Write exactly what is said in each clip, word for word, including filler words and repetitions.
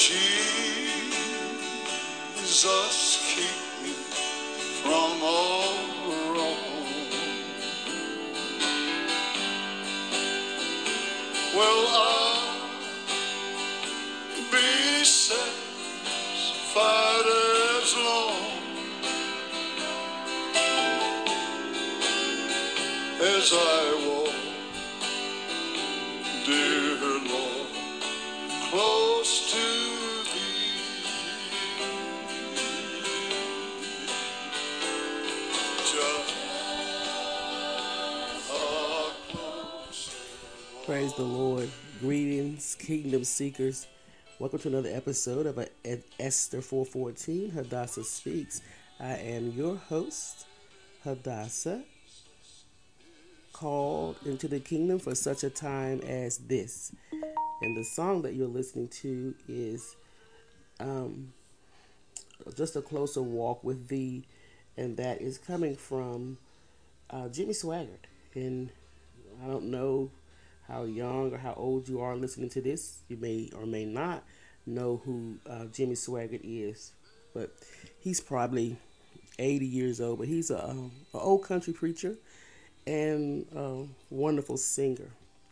Jesus, keep me from all wrong. Will I be satisfied as long as I walk, dear Lord, close to Thee? Just a close. Praise the Lord. Greetings, Kingdom Seekers. Welcome to another episode of Esther four fourteen, Hadassah Speaks. I am your host, Hadassah, called into the kingdom for such a time as this. And the song that you're listening to is um, Just a Closer Walk with Thee, and that is coming from uh, Jimmy Swaggart. And I don't know how young or how old you are listening to this. You may or may not know who uh, Jimmy Swaggart is, but he's probably eighty years old. But he's a, um, an old country preacher and a wonderful singer.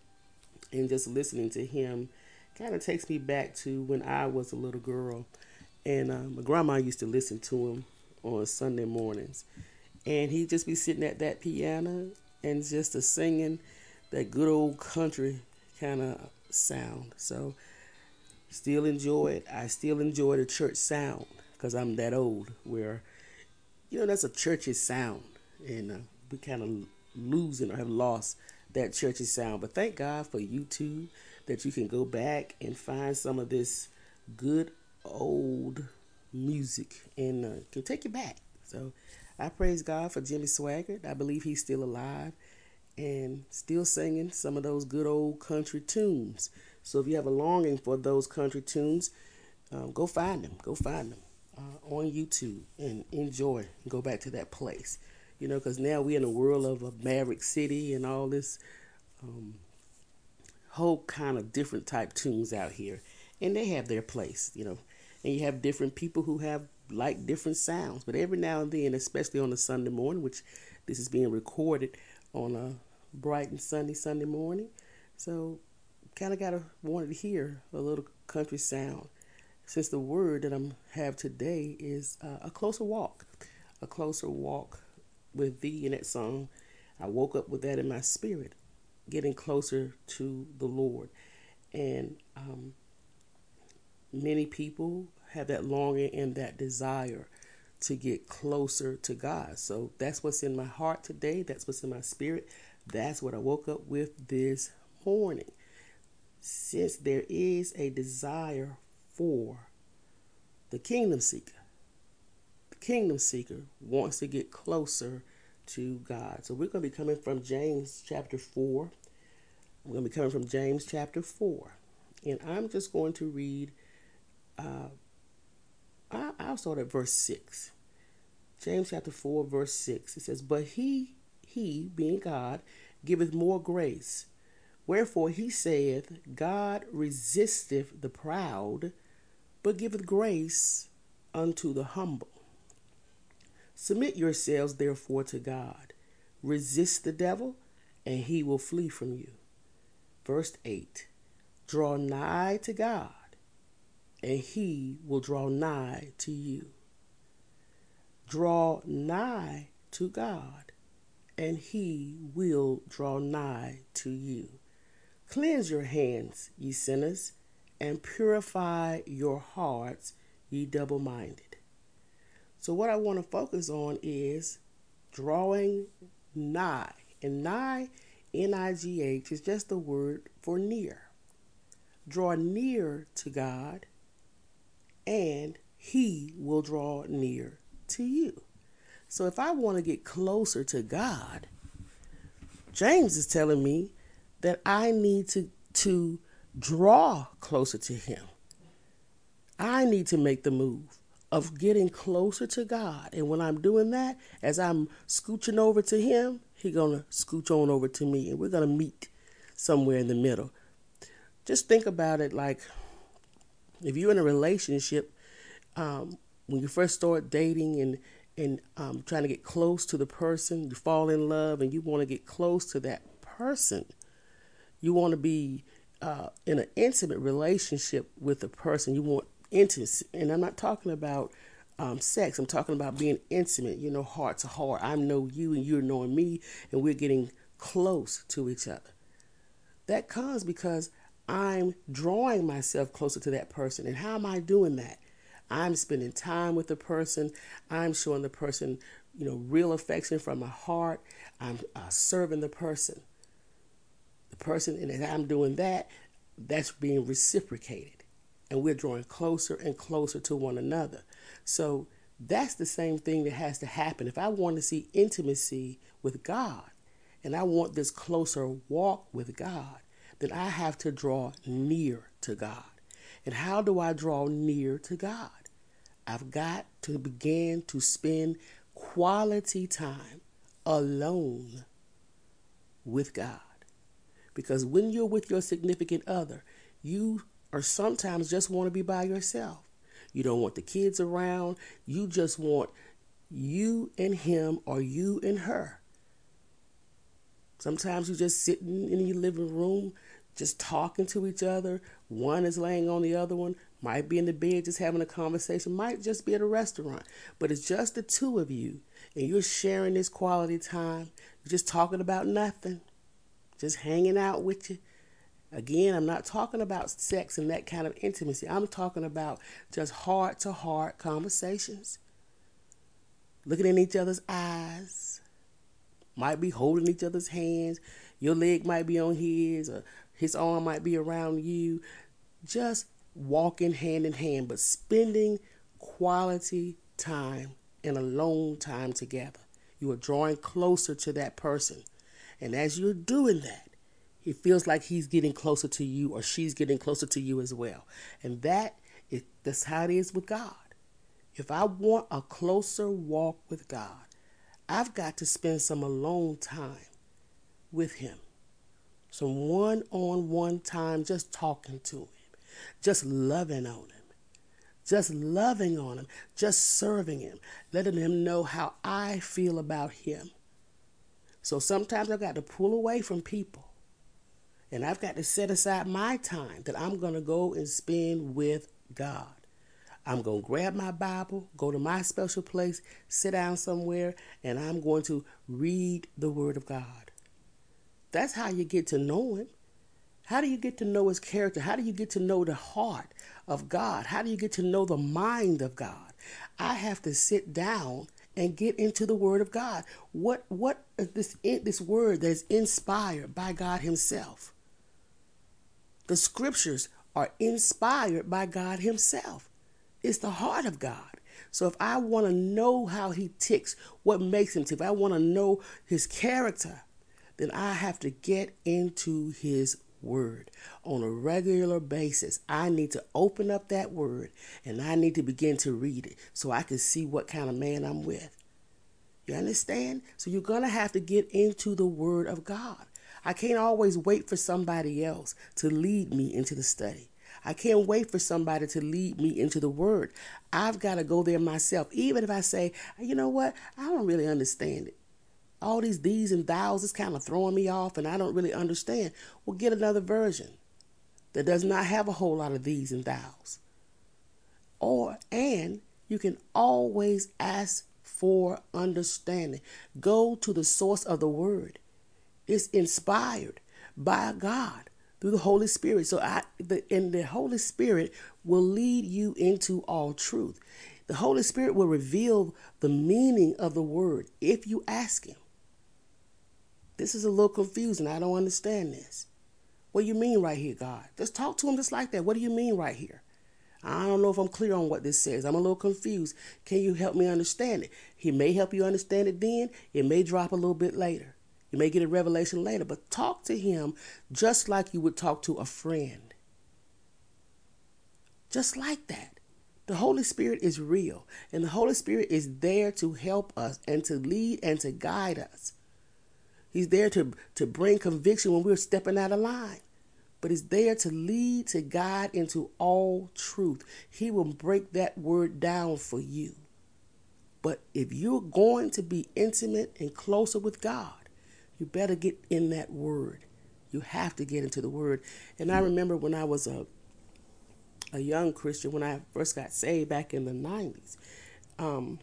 And just listening to him kind of takes me back to when I was a little girl. And uh, my grandma used to listen to him on Sunday mornings. And he'd just be sitting at that piano and just a singing that good old country kind of sound. So still enjoy it. I still enjoy the church sound because I'm that old where, you know, that's a churchy sound. And uh, we kind of losing or have lost that churchy sound. But thank God for YouTube that you can go back and find some of this good old music and uh, can take you back. So I praise God for Jimmy Swaggart. I believe he's still alive and still singing some of those good old country tunes. So if you have a longing for those country tunes, um, go find them. Go find them uh, on YouTube and enjoy. Go back to that place. You know, because now we're in a world of a Maverick City and all this um, whole kind of different type tunes out here. And they have their place, you know. And you have different people who have like different sounds. But every now and then, especially on a Sunday morning, which this is being recorded on a bright and sunny Sunday morning. So kind of got to wanted to hear a little country sound. Since the word that I'm have today is uh, a closer walk. A closer walk with Thee in that song. I woke up with that in my spirit, getting closer to the Lord. And um, many people have that longing and that desire to get closer to God. So that's what's in my heart today. That's what's in my spirit. That's what I woke up with this morning. Since there is a desire for the kingdom seeker, the kingdom seeker wants to get closer to God. So we're going to be coming from James chapter four. We're going to be coming from James chapter four. And I'm just going to read, uh, I, I'll start at verse six. James chapter four, verse six. It says, But he, he, being God, giveth more grace. Wherefore he saith, God resisteth the proud, but giveth grace unto the humble. Submit yourselves therefore to God. Resist the devil, and he will flee from you. Verse eight. Draw nigh to God, and he will draw nigh to you. Draw nigh to God, and he will draw nigh to you. Cleanse your hands, ye sinners, and purify your hearts, ye double-minded. So what I want to focus on is drawing nigh. And nigh, N I G H, is just the word for near. Draw near to God, and he will draw near to you. So if I want to get closer to God, James is telling me that I need to, to draw closer to him. I need to make the move of getting closer to God. And when I'm doing that, as I'm scooching over to him, he's going to scooch on over to me, and we're going to meet somewhere in the middle. Just think about it like If you're in a relationship, um, when you first start dating and and um, trying to get close to the person, you fall in love and you want to get close to that person. You want to be uh, in an intimate relationship with the person. You want intimacy, and I'm not talking about um, sex. I'm talking about being intimate. You know, heart to heart. I know you, and you're knowing me, and we're getting close to each other. That comes because I'm drawing myself closer to that person. And how am I doing that? I'm spending time with the person. I'm showing the person, you know, real affection from my heart. I'm uh, serving the person. The person, and as I'm doing that, that's being reciprocated. And we're drawing closer and closer to one another. So that's the same thing that has to happen. If I want to see intimacy with God, and I want this closer walk with God, then I have to draw near to God. And how do I draw near to God? I've got to begin to spend quality time alone with God. Because when you're with your significant other, you or sometimes just want to be by yourself. You don't want the kids around. You just want you and him or you and her. Sometimes you're just sitting in your living room, just talking to each other. One is laying on the other one, might be in the bed just having a conversation, might just be at a restaurant. But it's just the two of you, and you're sharing this quality time. You're just talking about nothing, just hanging out with you. Again, I'm not talking about sex and that kind of intimacy. I'm talking about just heart-to-heart conversations, looking in each other's eyes. Might be holding each other's hands. Your leg might be on his, or his arm might be around you. Just walking hand in hand, but spending quality time and alone time together. You are drawing closer to that person. And as you're doing that, it feels like he's getting closer to you or she's getting closer to you as well. And that is, that's how it is with God. If I want a closer walk with God, I've got to spend some alone time with him. Some one-on-one time just talking to him. Just loving on him. Just loving on him. Just serving him. Letting him know how I feel about him. So sometimes I've got to pull away from people. And I've got to set aside my time that I'm going to go and spend with God. I'm going to grab my Bible, go to my special place, sit down somewhere, and I'm going to read the Word of God. That's how you get to know him. How do you get to know his character? How do you get to know the heart of God? How do you get to know the mind of God? I have to sit down and get into the Word of God. What what is this this word that is inspired by God himself? The scriptures are inspired by God himself. It's the heart of God. So if I want to know how he ticks, what makes him tick, if I want to know his character, then I have to get into his word on a regular basis. I need to open up that word and I need to begin to read it so I can see what kind of man I'm with. You understand? So you're going to have to get into the word of God. I can't always wait for somebody else to lead me into the study. I can't wait for somebody to lead me into the word. I've got to go there myself. Even if I say, you know what, I don't really understand it. All these these and thous is kind of throwing me off and I don't really understand. Well, get another version that does not have a whole lot of these and thous. Or, and you can always ask for understanding. Go to the source of the word. It's inspired by God through the Holy Spirit. So I, the, and the Holy Spirit will lead you into all truth. The Holy Spirit will reveal the meaning of the word if you ask him. This is a little confusing. I don't understand this. What do you mean right here, God? Just talk to him just like that. What do you mean right here? I don't know if I'm clear on what this says. I'm a little confused. Can you help me understand it? He may help you understand it then. It may drop a little bit later. You may get a revelation later, but talk to him just like you would talk to a friend. Just like that. The Holy Spirit is real, and the Holy Spirit is there to help us and to lead and to guide us. He's there to, to bring conviction when we're stepping out of line. but is there to lead, to guide into all truth. He will break that word down for you. But if you're going to be intimate and closer with God, you better get in that word. You have to get into the word. And I remember when I was a a young Christian, when I first got saved back in the nineties, um,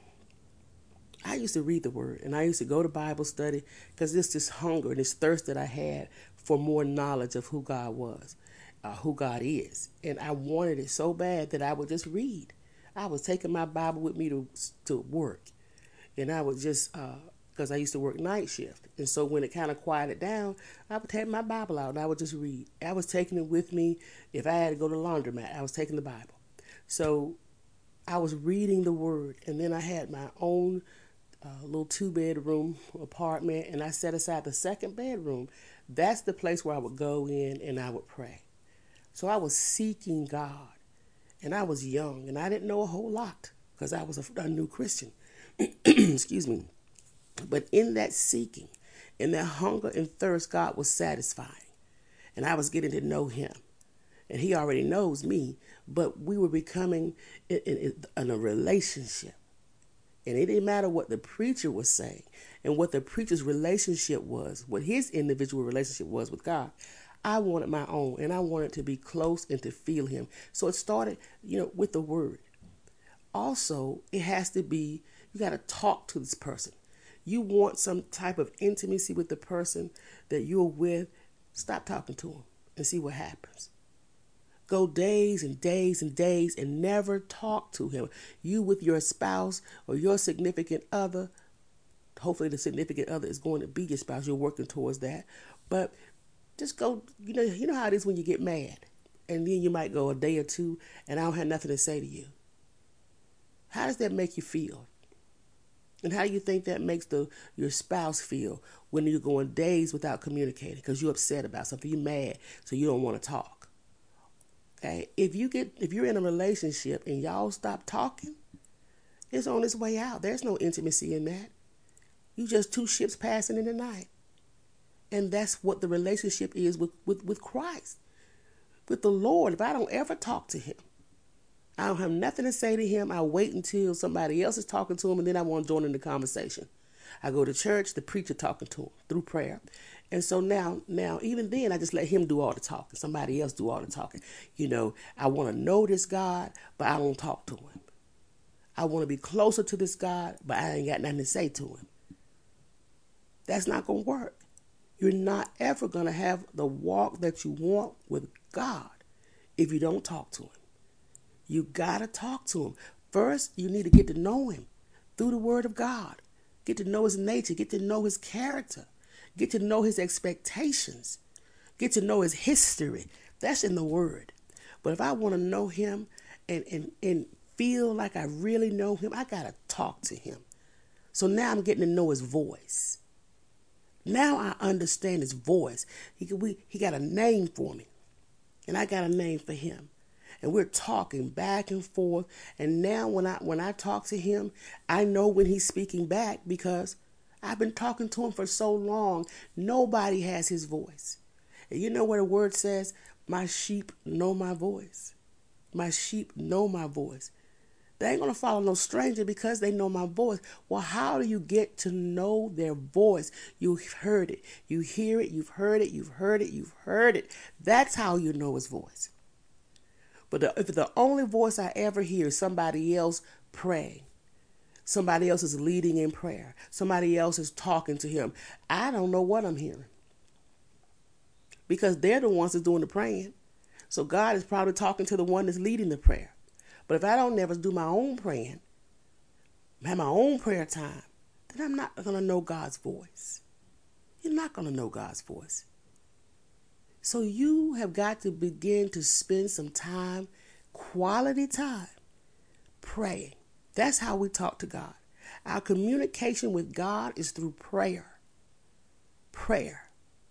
I used to read the word, and I used to go to Bible study because it's this hunger and this thirst that I had for more knowledge of who God was, uh, who God is. And I wanted it so bad that I would just read. I was taking my Bible with me to to work, and I would just, because uh, I used to work night shift. And so when it kind of quieted down, I would take my Bible out and I would just read. I was taking it with me. If I had to go to the laundromat, I was taking the Bible. So I was reading the word, and then I had my own uh, little two-bedroom apartment, and I set aside the second bedroom. That's the place where I would go in and I would pray. So I was seeking God, and I was young, and I didn't know a whole lot because I was a, a new Christian. Excuse me. But in that seeking, in that hunger and thirst, God was satisfying. And I was getting to know him. And he already knows me, but we were becoming in, in, in a relationship. And it didn't matter what the preacher was saying and what the preacher's relationship was, what his individual relationship was with God. I wanted my own, and I wanted to be close and to feel him. So it started, you know, with the word. Also, it has to be, you got to talk to this person. You want some type of intimacy with the person that you're with, stop talking to them and see what happens. Go days and days and days and never talk to him. You with your spouse or your significant other, hopefully the significant other is going to be your spouse. You're working towards that. But just go, you know, you know how it is when you get mad. And then you might go a day or two and I don't have nothing to say to you. How does that make you feel? And how do you think that makes the your spouse feel when you're going days without communicating because you're upset about something, you're mad, so you don't want to talk? Okay, if you get if you're in a relationship and y'all stop talking, it's on its way out. There's no intimacy in that. You just two ships passing in the night, and that's what the relationship is with with with Christ, with the Lord. If I don't ever talk to him, I don't have nothing to say to him. I wait until somebody else is talking to him, and then I want to join in the conversation. I go to church, the preacher talking to him through prayer. And so now, now, even then, I just let him do all the talking. Somebody else do all the talking. You know, I want to know this God, but I don't talk to him. I want to be closer to this God, but I ain't got nothing to say to him. That's not going to work. You're not ever going to have the walk that you want with God if you don't talk to him. You got to talk to him. First, you need to get to know him through the word of God. Get to know his nature. Get to know his character. Get to know his expectations. Get to know his history. That's in the word. But if I want to know him and, and, and feel like I really know him, I got to talk to him. So now I'm getting to know his voice. Now I understand his voice. He, we, he got a name for me, and I got a name for him. And we're talking back and forth. And now when I when I talk to him, I know when he's speaking back because I've been talking to him for so long. Nobody has his voice. And you know what the word says? My sheep know my voice. My sheep know my voice. They ain't going to follow no stranger because they know my voice. Well, how do you get to know their voice? You've heard it. You hear it. You've heard it. You've heard it. You've heard it. That's how you know his voice. But the, if the only voice I ever hear is somebody else praying, somebody else is leading in prayer, somebody else is talking to him, I don't know what I'm hearing. Because they're the ones that's doing the praying. So God is probably talking to the one that's leading the prayer. But if I don't never do my own praying, have my own prayer time, then I'm not going to know God's voice. You're not going to know God's voice. So you have got to begin to spend some time, quality time, praying. That's how we talk to God. Our communication with God is through prayer. Prayer.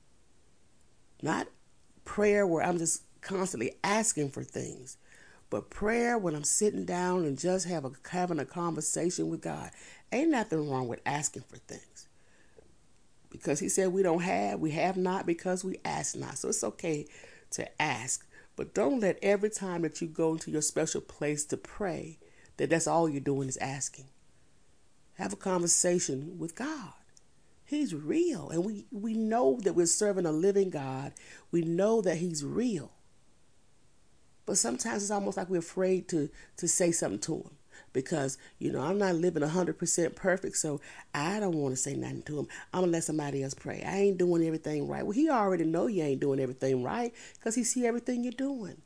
Not prayer where I'm just constantly asking for things, but prayer when I'm sitting down and just have a, having a conversation with God. Ain't nothing wrong with asking for things. Because he said we don't have, we have not because we ask not. So it's okay to ask. But don't let every time that you go into your special place to pray, that that's all you're doing is asking. Have a conversation with God. He's real. And we, we know that we're serving a living God. We know that he's real. But sometimes it's almost like we're afraid to, to say something to him. Because, you know, I'm not living one hundred percent perfect, so I don't want to say nothing to him. I'm going to let somebody else pray. I ain't doing everything right. Well, he already know you ain't doing everything right because he see everything you're doing.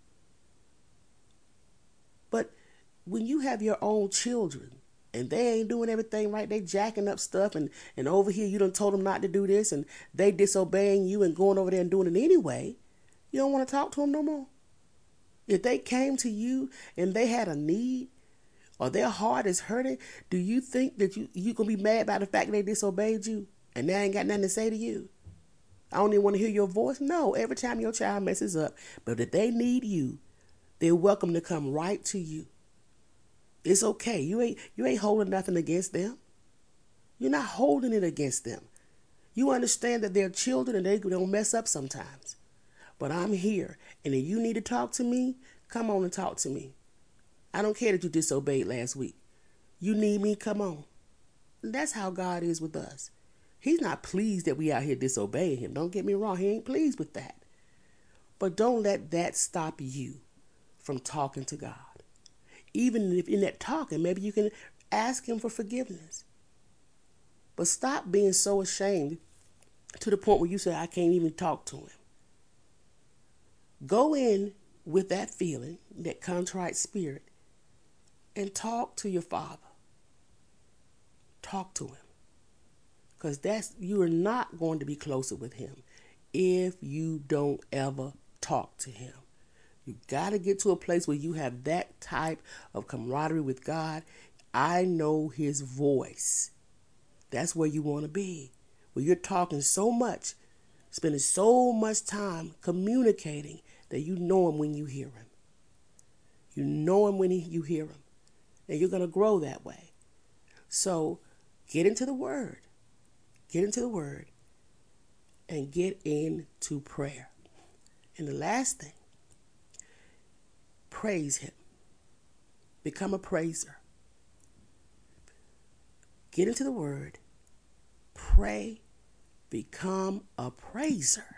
But when you have your own children and they ain't doing everything right, they jacking up stuff, and, and over here you done told them not to do this, and they disobeying you and going over there and doing it anyway, you don't want to talk to them no more? If they came to you and they had a need, or their heart is hurting, do you think that you, you going to be mad about the fact that they disobeyed you and they ain't got nothing to say to you? I don't even want to hear your voice. No, every time your child messes up, but if they need you, they're welcome to come right to you. It's okay. You ain't you ain't holding nothing against them. You're not holding it against them. You understand that they're children and they don't mess up sometimes. But I'm here, and if you need to talk to me, come on and talk to me. I don't care that you disobeyed last week. You need me, come on. And that's how God is with us. He's not pleased that we out here disobeying him. Don't get me wrong. He ain't pleased with that. But don't let that stop you from talking to God. Even if in that talking, maybe you can ask him for forgiveness. But stop being so ashamed to the point where you say, I can't even talk to him. Go in with that feeling, that contrite spirit, and talk to your Father. Talk to him. Because that's you are not going to be closer with him if you don't ever talk to him. You got to get to a place where you have that type of camaraderie with God. I know his voice. That's where you want to be. Where you're talking so much, spending so much time communicating that you know him when you hear him. You know him when he, you hear him. And you're going to grow that way. So get into the word. Get into the word. And get into prayer. And the last thing, praise him. Become a praiser. Get into the word. Pray. Become a praiser.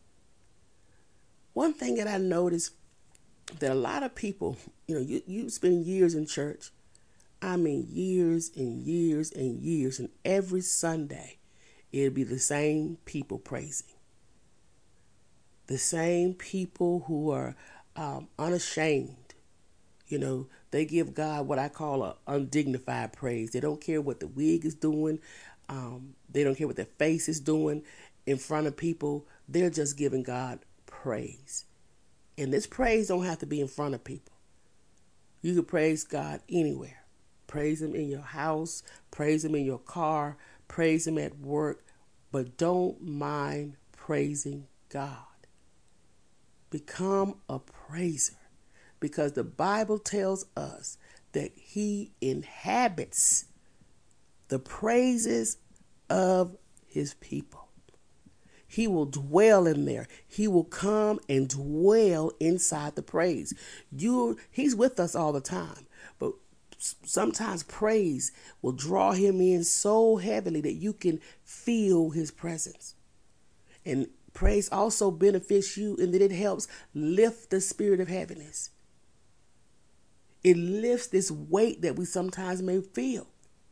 One thing that I noticed that a lot of people, you know, you, you spend years in church. I mean, years and years and years. And every Sunday, it'll be the same people praising. The same people who are um, unashamed. You know, they give God what I call a undignified praise. They don't care what the wig is doing. Um, they don't care what their face is doing in front of people. They're just giving God praise. And this praise don't have to be in front of people. You can praise God anywhere. Praise him in your house. Praise him in your car. Praise him at work. But don't mind praising God. Become a praiser. Because the Bible tells us that he inhabits the praises of his people. He will dwell in there. He will come and dwell inside the praise. You, he's with us all the time. But sometimes praise will draw him in so heavily that you can feel his presence. And praise also benefits you in that it helps lift the spirit of heaviness. It lifts this weight that we sometimes may feel.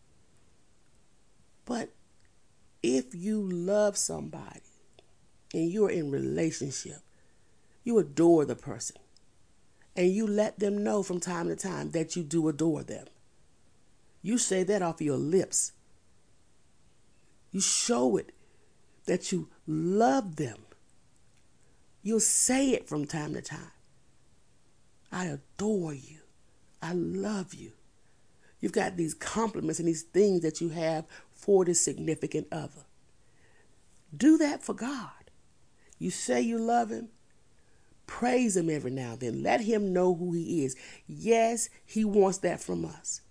But if you love somebody and you're in relationship, you adore the person, and you let them know from time to time that you do adore them. You say that off your lips. You show it that you love them. You'll say it from time to time. I adore you. I love you. You've got these compliments and these things that you have for the significant other. Do that for God. You say you love him. Praise him every now and then. Let him know who he is. Yes, he wants that from us.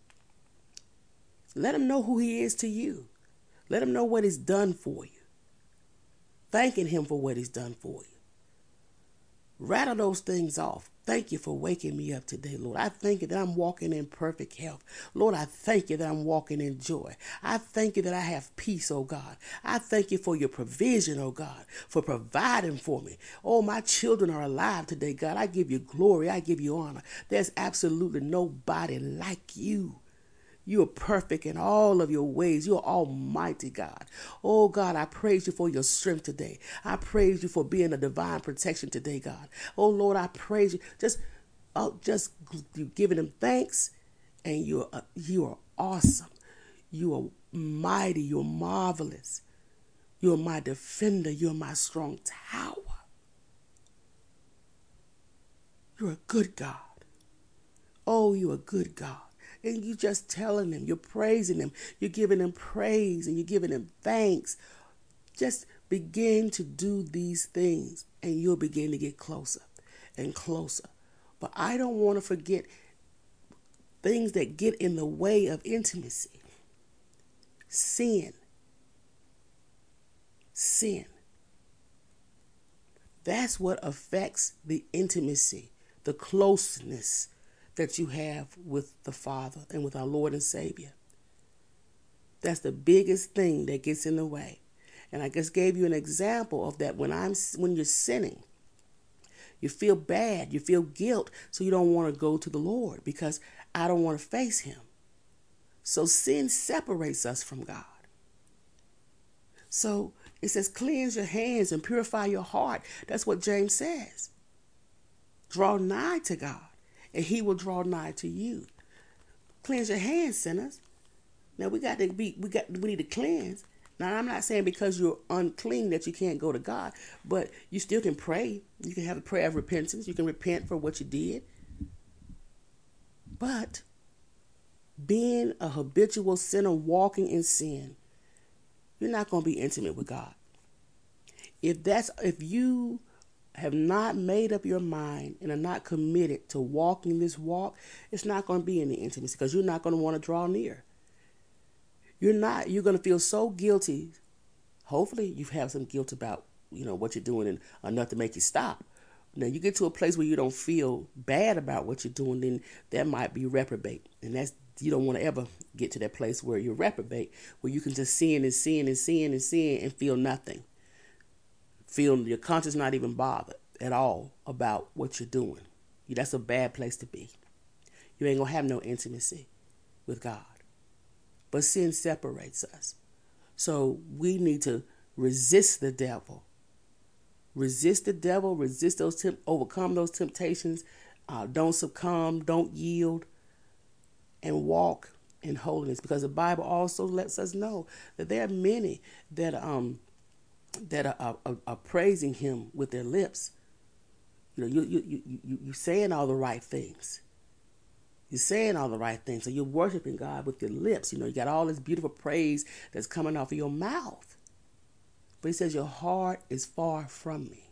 Let him know who he is to you. Let him know what he's done for you. Thanking him for what he's done for you. Rattle those things off. Thank you for waking me up today, Lord. I thank you that I'm walking in perfect health. Lord, I thank you that I'm walking in joy. I thank you that I have peace, oh God. I thank you for your provision, oh God, for providing for me. Oh, my children are alive today, God. I give you glory. I give you honor. There's absolutely nobody like you. You are perfect in all of your ways. You are almighty, God. Oh, God, I praise you for your strength today. I praise you for being a divine protection today, God. Oh, Lord, I praise you. Just, oh, just you giving him thanks, and you're, uh, you are awesome. You are mighty. You're marvelous. You're my defender. You're my strong tower. You're a good God. Oh, you're a good God. And you just telling him, you're praising him, you're giving him praise and you're giving him thanks. Just begin to do these things and you'll begin to get closer and closer. But I don't want to forget things that get in the way of intimacy. Sin. Sin. That's what affects the intimacy, the closeness that you have with the Father and with our Lord and Savior. That's the biggest thing that gets in the way. And I just gave you an example of that. When I'm when you're sinning, you feel bad, you feel guilt, so you don't want to go to the Lord because I don't want to face him. So sin separates us from God. So it says, cleanse your hands and purify your heart. That's what James says. Draw nigh to God, and he will draw nigh to you. Cleanse your hands, sinners. Now we got to be, we got, we need to cleanse. Now I'm not saying because you're unclean that you can't go to God, but you still can pray. You can have a prayer of repentance. You can repent for what you did. But being a habitual sinner, walking in sin, you're not going to be intimate with God. If that's, if you have not made up your mind and are not committed to walking this walk, it's not going to be any intimacy because you're not going to want to draw near. You're not, you're going to feel so guilty. Hopefully you have some guilt about, you know, what you're doing and enough to make you stop. Now you get to a place where you don't feel bad about what you're doing, then that might be reprobate. And that's, you don't want to ever get to that place where you're reprobate, where you can just sin and sin and sin and sin and feel nothing. Feel your conscience not even bothered at all about what you're doing. That's a bad place to be. You ain't going to have no intimacy with God. But sin separates us. So we need to resist the devil. Resist the devil, resist those, temp- overcome those temptations. Uh, don't succumb, don't yield, and walk in holiness. Because the Bible also lets us know that there are many that um that are, are, are praising him with their lips. You know, you you you you you saying all the right things. You're saying all the right things. So you're worshiping God with your lips. You know, you got all this beautiful praise that's coming off of your mouth. But he says your heart is far from me.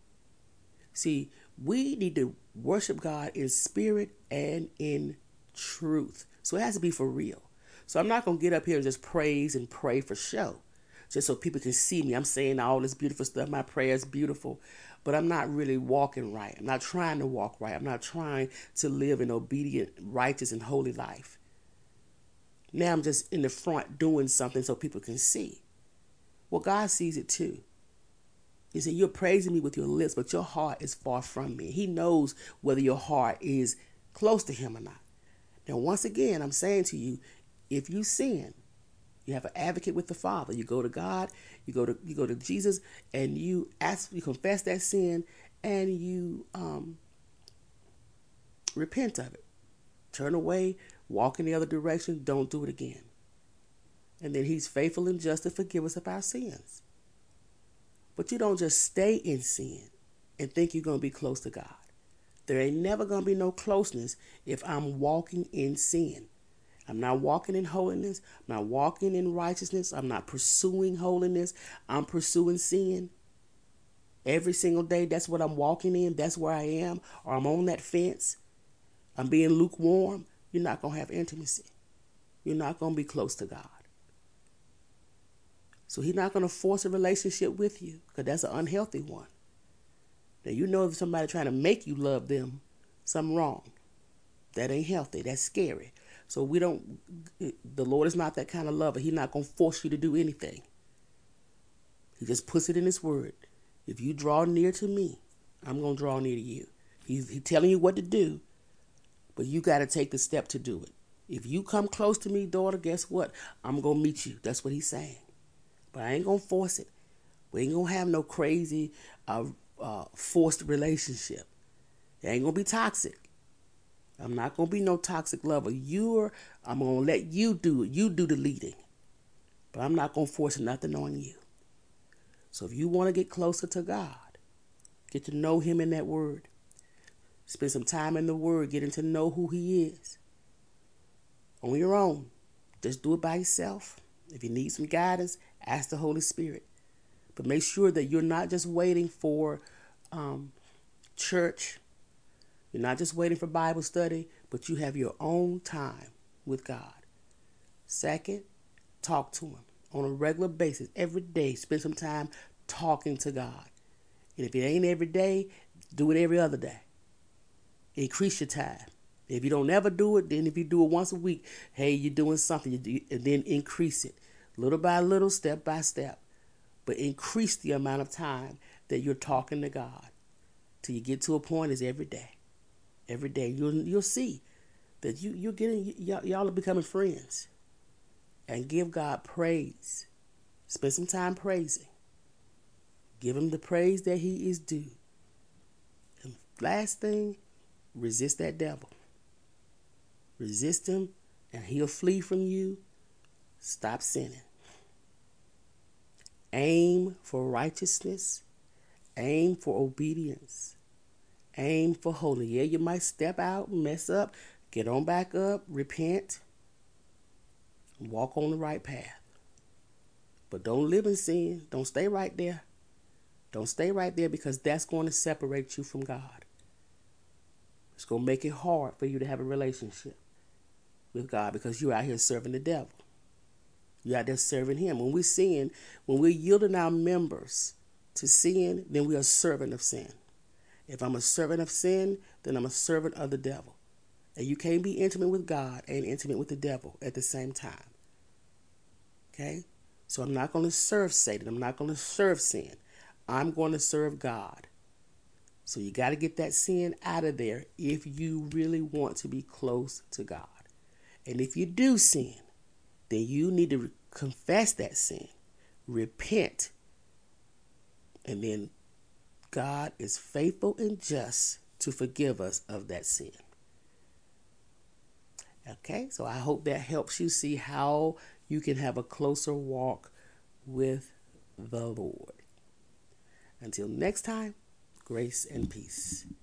See, we need to worship God in spirit and in truth. So it has to be for real. So I'm not going to get up here and just praise and pray for show, just so people can see me. I'm saying all this beautiful stuff. My prayer is beautiful, but I'm not really walking right. I'm not trying to walk right. I'm not trying to live an obedient, righteous, and holy life. Now I'm just in the front doing something so people can see. Well, God sees it too. He said, you're praising me with your lips, but your heart is far from me. He knows whether your heart is close to him or not. Now, once again, I'm saying to you, if you sin, you have an advocate with the Father. You go to God, you go to you go to Jesus, and you ask, you confess that sin, and you um, repent of it. Turn away, walk in the other direction. Don't do it again. And then he's faithful and just to forgive us of our sins. But you don't just stay in sin and think you're going to be close to God. There ain't never going to be no closeness if I'm walking in sin. I'm not walking in holiness. I'm not walking in righteousness. I'm not pursuing holiness. I'm pursuing sin. Every single day, that's what I'm walking in. That's where I am. Or I'm on that fence. I'm being lukewarm. You're not going to have intimacy. You're not going to be close to God. So he's not going to force a relationship with you because that's an unhealthy one. Now, you know if somebody trying to make you love them, something wrong. That ain't healthy. That's scary. So we don't, the Lord is not that kind of lover. He's not going to force you to do anything. He just puts it in his word. If you draw near to me, I'm going to draw near to you. He's, he's telling you what to do, but you got to take the step to do it. If you come close to me, daughter, guess what? I'm going to meet you. That's what he's saying. But I ain't going to force it. We ain't going to have no crazy uh, uh, forced relationship. It ain't going to be toxic. I'm not going to be no toxic lover. You're, I'm going to let you do it. You do the leading. But I'm not going to force nothing on you. So if you want to get closer to God, get to know him in that word, spend some time in the word, getting to know who he is. On your own. Just do it by yourself. If you need some guidance, ask the Holy Spirit. But make sure that you're not just waiting for um, church. You're not just waiting for Bible study, but you have your own time with God. Second, talk to him on a regular basis. Every day, spend some time talking to God. And if it ain't every day, do it every other day. Increase your time. If you don't ever do it, then if you do it once a week, hey, you're doing something, you do, and then increase it. Little by little, step by step. But increase the amount of time that you're talking to God till you get to a point is every day. Every day you'll you'll see that you you're getting y'all, y'all are becoming friends, and give God praise. Spend some time praising. Give him the praise that he is due. And last thing, resist that devil. Resist him, and he'll flee from you. Stop sinning. Aim for righteousness. Aim for obedience. Aim for holiness. Yeah, you might step out, mess up, get on back up, repent, walk on the right path. But don't live in sin. Don't stay right there. Don't stay right there, because that's going to separate you from God. It's going to make it hard for you to have a relationship with God, because you're out here serving the devil. You're out there serving him. When we sin, when we're yielding our members to sin, then we are a servant of sin. If I'm a servant of sin, then I'm a servant of the devil. And you can't be intimate with God and intimate with the devil at the same time. Okay? So I'm not going to serve Satan. I'm not going to serve sin. I'm going to serve God. So you got to get that sin out of there if you really want to be close to God. And if you do sin, then you need to re- confess that sin, repent, and then God is faithful and just to forgive us of that sin. Okay, so I hope that helps you see how you can have a closer walk with the Lord. Until next time, grace and peace.